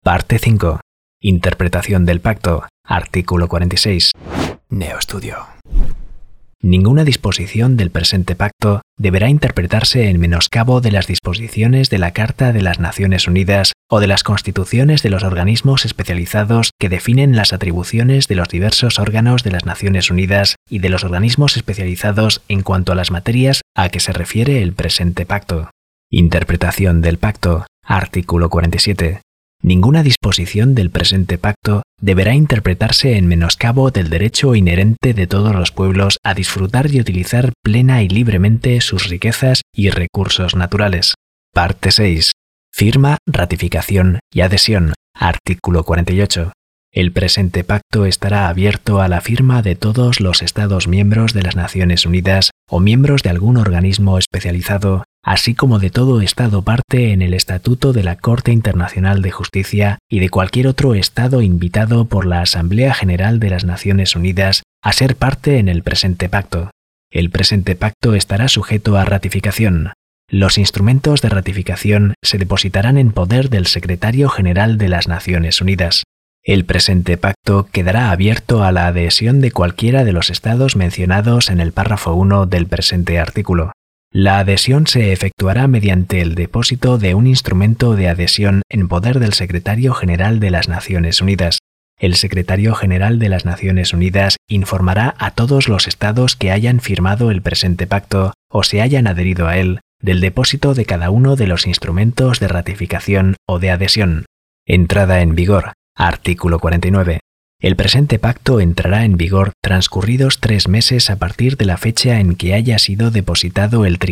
Parte 5. Interpretación del pacto. Artículo 46. NeoEstudio. Ninguna disposición del presente pacto deberá interpretarse en menoscabo de las disposiciones de la Carta de las Naciones Unidas o de las constituciones de los organismos especializados que definen las atribuciones de los diversos órganos de las Naciones Unidas y de los organismos especializados en cuanto a las materias a que se refiere el presente pacto. Interpretación del pacto. Artículo 47. Ninguna disposición del presente pacto deberá interpretarse en menoscabo del derecho inherente de todos los pueblos a disfrutar y utilizar plena y libremente sus riquezas y recursos naturales. Parte 6. Firma, ratificación y adhesión. Artículo 48. El presente pacto estará abierto a la firma de todos los Estados miembros de las Naciones Unidas o miembros de algún organismo especializado, así como de todo Estado parte en el Estatuto de la Corte Internacional de Justicia y de cualquier otro Estado invitado por la Asamblea General de las Naciones Unidas a ser parte en el presente pacto. El presente pacto estará sujeto a ratificación. Los instrumentos de ratificación se depositarán en poder del Secretario General de las Naciones Unidas. El presente pacto quedará abierto a la adhesión de cualquiera de los estados mencionados en el párrafo 1 del presente artículo. La adhesión se efectuará mediante el depósito de un instrumento de adhesión en poder del Secretario General de las Naciones Unidas. El Secretario General de las Naciones Unidas informará a todos los estados que hayan firmado el presente pacto o se hayan adherido a él del depósito de cada uno de los instrumentos de ratificación o de adhesión. Entrada en vigor. Artículo 49. El presente pacto entrará en vigor transcurridos 3 meses a partir de la fecha en que haya sido depositado el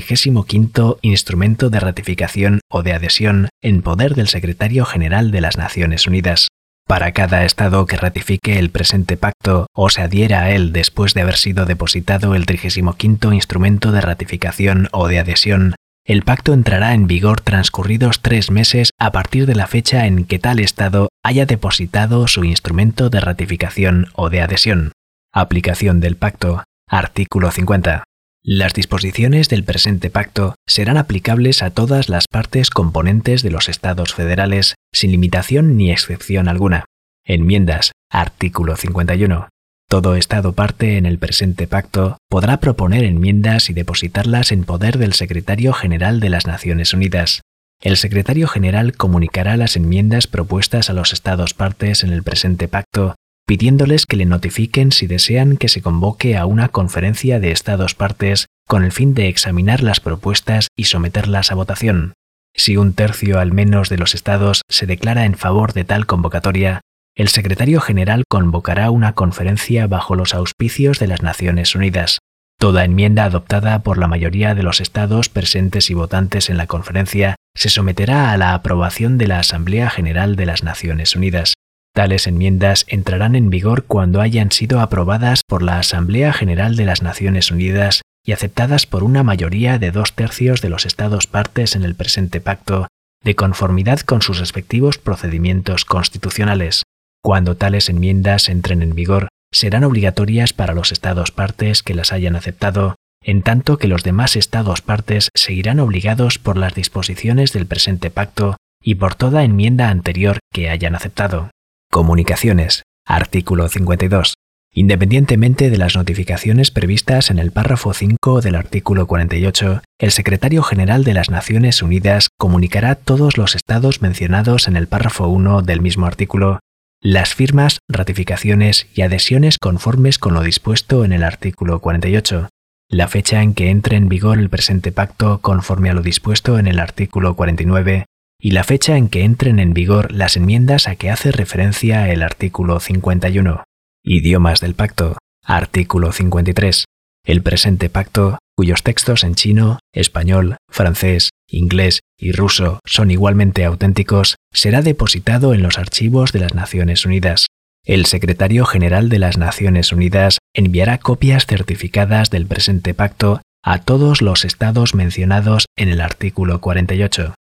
35º instrumento de ratificación o de adhesión en poder del Secretario General de las Naciones Unidas. Para cada Estado que ratifique el presente pacto o se adhiera a él después de haber sido depositado el 35º instrumento de ratificación o de adhesión, el pacto entrará en vigor transcurridos 3 meses a partir de la fecha en que tal Estado haya depositado su instrumento de ratificación o de adhesión. Aplicación del pacto. Artículo 50. Las disposiciones del presente pacto serán aplicables a todas las partes componentes de los Estados federales, sin limitación ni excepción alguna. Enmiendas. Artículo 51. Todo Estado parte en el presente pacto podrá proponer enmiendas y depositarlas en poder del Secretario General de las Naciones Unidas. El Secretario General comunicará las enmiendas propuestas a los Estados partes en el presente pacto, pidiéndoles que le notifiquen si desean que se convoque a una conferencia de Estados partes con el fin de examinar las propuestas y someterlas a votación. Si 1/3 al menos de los Estados se declara en favor de tal convocatoria, el Secretario General convocará una conferencia bajo los auspicios de las Naciones Unidas. Toda enmienda adoptada por la mayoría de los Estados presentes y votantes en la conferencia se someterá a la aprobación de la Asamblea General de las Naciones Unidas. Tales enmiendas entrarán en vigor cuando hayan sido aprobadas por la Asamblea General de las Naciones Unidas y aceptadas por una mayoría de 2/3 de los Estados partes en el presente pacto, de conformidad con sus respectivos procedimientos constitucionales. Cuando tales enmiendas entren en vigor, serán obligatorias para los Estados partes que las hayan aceptado, en tanto que los demás Estados partes seguirán obligados por las disposiciones del presente pacto y por toda enmienda anterior que hayan aceptado. Comunicaciones. Artículo 52. Independientemente de las notificaciones previstas en el párrafo 5 del artículo 48, el Secretario General de las Naciones Unidas comunicará a todos los Estados mencionados en el párrafo 1 del mismo artículo las firmas, ratificaciones y adhesiones conformes con lo dispuesto en el artículo 48, la fecha en que entre en vigor el presente pacto conforme a lo dispuesto en el artículo 49 y la fecha en que entren en vigor las enmiendas a que hace referencia el artículo 51. Idiomas del pacto. Artículo 53. El presente pacto, cuyos textos en chino, español, francés, inglés y ruso son igualmente auténticos, será depositado en los archivos de las Naciones Unidas. El Secretario General de las Naciones Unidas enviará copias certificadas del presente pacto a todos los estados mencionados en el artículo 48.